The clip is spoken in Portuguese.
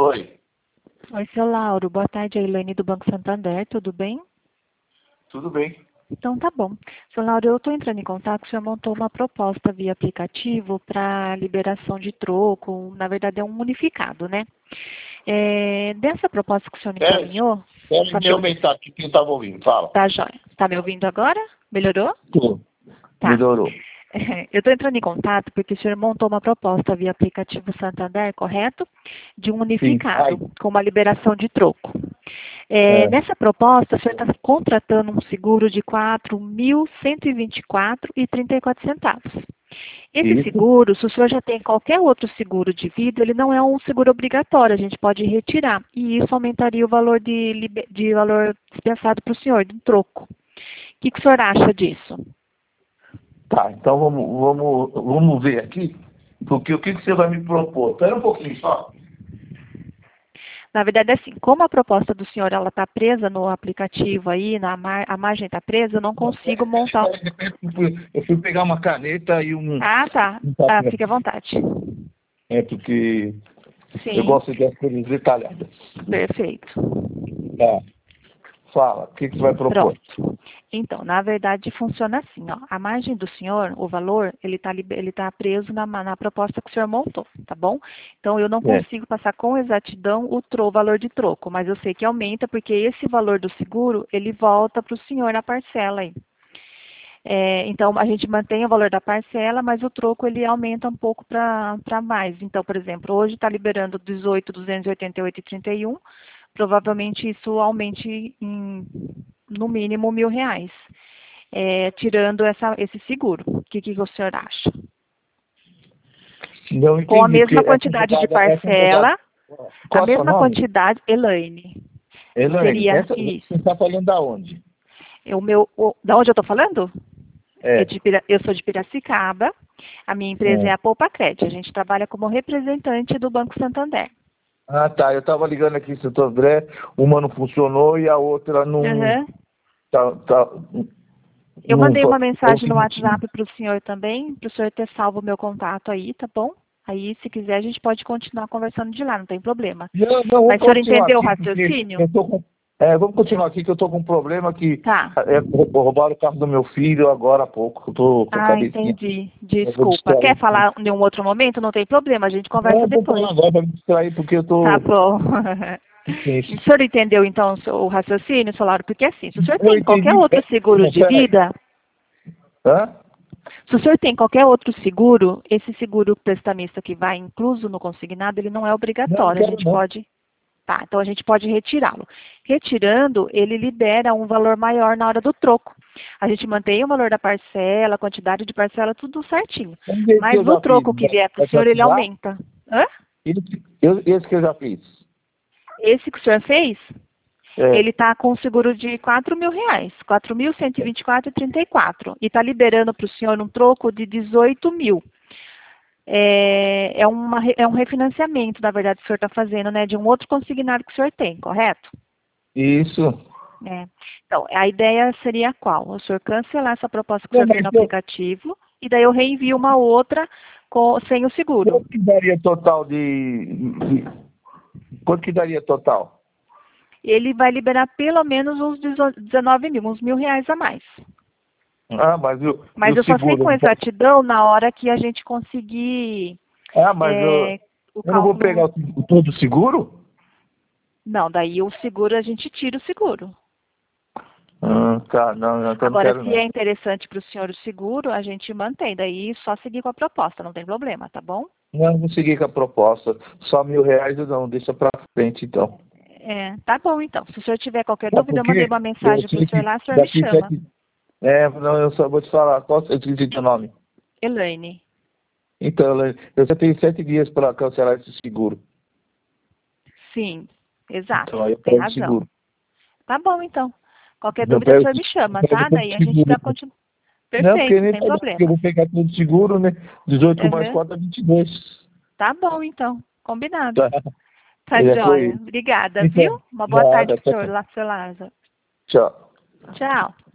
Oi, Oi, seu Lauro. Boa tarde, é a Elaine do Banco Santander, tudo bem? tudo bem? Então tá bom. Seu Lauro, eu estou entrando em contato, o senhor montou uma proposta via aplicativo para liberação de troco, na verdade é um unificado, né? Dessa proposta que o senhor me encaminhou, tá Deixa eu aumentar aqui que eu estava ouvindo. Fala. tá jóia. Tá me ouvindo agora? Melhorou? Tô. Tá. Melhorou. Eu estou entrando em contato porque o senhor montou uma proposta via aplicativo Santander, correto? De um Sim. Ai, unificado, com uma liberação de troco. é. Nessa proposta, o senhor está contratando um seguro de R$ 4.124,34. Esse Isso. seguro, se o senhor já tem qualquer outro seguro de vida, ele não é um seguro obrigatório, a gente pode retirar. E isso aumentaria o valor de valor dispensado para o senhor, de troco. O que o senhor acha disso? Tá, então vamos ver aqui. Porque o que você vai me propor? Espera um pouquinho só. Na verdade, é assim, como a proposta do senhor ela está presa no aplicativo aí, a margem está presa, eu não consigo montar. Eu fui pegar uma caneta e Ah, tá. um Ah, papel. fique à vontade. É porque eu Sim, gosto das coisas detalhadas. perfeito. Tá. Fala, o que você vai propor? Pronto. Então, na verdade, funciona assim, ó. A margem do senhor, o valor, ele tá preso na proposta que o senhor montou, tá bom? Então, eu não É. consigo passar com exatidão o valor de troco, mas eu sei que aumenta porque esse valor do seguro, ele volta para o senhor na parcela aí. Então, a gente mantém o valor da parcela, mas o troco ele aumenta um pouco para mais. Então, por exemplo, hoje está liberando 18.288,31. Provavelmente isso aumente em, no mínimo R$ 1.000, tirando esse seguro. O que o senhor acha? Não Com a entendi, porque mesma quantidade de essa jogada. parcela, a Qual é o seu mesma nome? quantidade, Elaine, Elaine, seria essa, você isso. está falando da onde? Da onde eu estou falando? É. Eu sou de Piracicaba, a minha empresa é É. a Poupacred, a gente trabalha como representante do Banco Santander. Ah, tá. Eu estava ligando aqui em Santo André, uma não funcionou e a outra não. Uhum. Tá, tá, Eu não mandei fa- uma é o mensagem no seguinte. WhatsApp para o senhor também, para o senhor ter salvo o meu contato aí, tá bom? Aí, se quiser, a gente pode continuar conversando de lá, não tem problema. Não, não, Mas vamos o senhor continuar entendeu o aqui, porque raciocínio? eu tô com. Vamos continuar aqui que eu tô com um problema que Tá. roubaram o carro do meu filho agora há pouco. Eu tô com a Ah, cabecinha. entendi. Eu vou Desculpa. distrair Quer aqui. falar em um outro momento? Não tem problema, a gente conversa Não, vou depois. falar agora para me distrair, porque eu Tá tô. bom. O Tenso. senhor entendeu, então, o raciocínio, Solaro? Porque assim, se o senhor Eu tem qualquer entendi. outro seguro Não, de peraí. vida, Hã? se o senhor tem qualquer outro seguro, esse seguro prestamista que vai incluso no consignado, ele não é Não, não obrigatório. A quero gente não. pode, tá, então a gente pode retirá-lo. Retirando, ele libera um valor maior na hora do troco. A gente mantém o valor da parcela, a quantidade de parcela, tudo certinho. Vamos ver se Mas eu no já fiz. troco que vier para o Vai senhor, ele ativar? aumenta. Hã? Esse que eu já fiz. Esse que o senhor fez, É. ele está com um seguro de R$ 4.000, 4.124,34. E está liberando para o senhor um troco de 18 mil. É um refinanciamento, na verdade, que o senhor está fazendo, né? De um outro consignado que o senhor tem, correto? Isso. É. Então, a ideia seria qual? O senhor cancelar essa proposta que o Não, senhor fez mas no aplicativo e daí eu reenvio uma outra sem o seguro. quanto que daria total quanto que daria total? Ele vai liberar pelo menos uns 19 mil, uns R$ 1.000 a mais. Ah, mas e Mas o eu só sei seguro? com exatidão na hora que a gente conseguir Ah, mas é, o eu não vou pegar cálculo. todo o seguro? Não, daí o seguro a gente tira o seguro. Tá, não, então eu não Agora, quero se é não. interessante para o senhor o seguro, a gente mantém. Daí só seguir com a proposta, não tem problema, tá bom? Não, eu vou seguir com a proposta. Só R$ 1.000 eu não, deixa pra frente então. Tá bom então. Se o senhor tiver qualquer Tá, dúvida, eu mandei porque uma eu mensagem para o sei senhor que lá, o senhor me daqui chama. 7. Não, eu só vou te falar, qual eu esqueci teu nome? Elaine. Então, eu só tenho 7 dias para cancelar esse seguro. Sim, exato. Então, aí eu Tem pego o razão. seguro. Tá bom então. Qualquer Eu dúvida, o pego, senhor me chama, eu pego tá? todo Daí o a gente seguro. dá continu... Não, porque Perfeito, nem sem tá dando, porque eu problema. vou pegar todo o seguro, né? 18 mais Uhum. 4 é 22. Tá bom então. Combinado. Tá, Tá já foi joia. isso. Obrigada, Então, viu? Uma boa tarde nada, pro tchau, senhor, tchau. lá, seu Lázaro. Tchau. Tchau.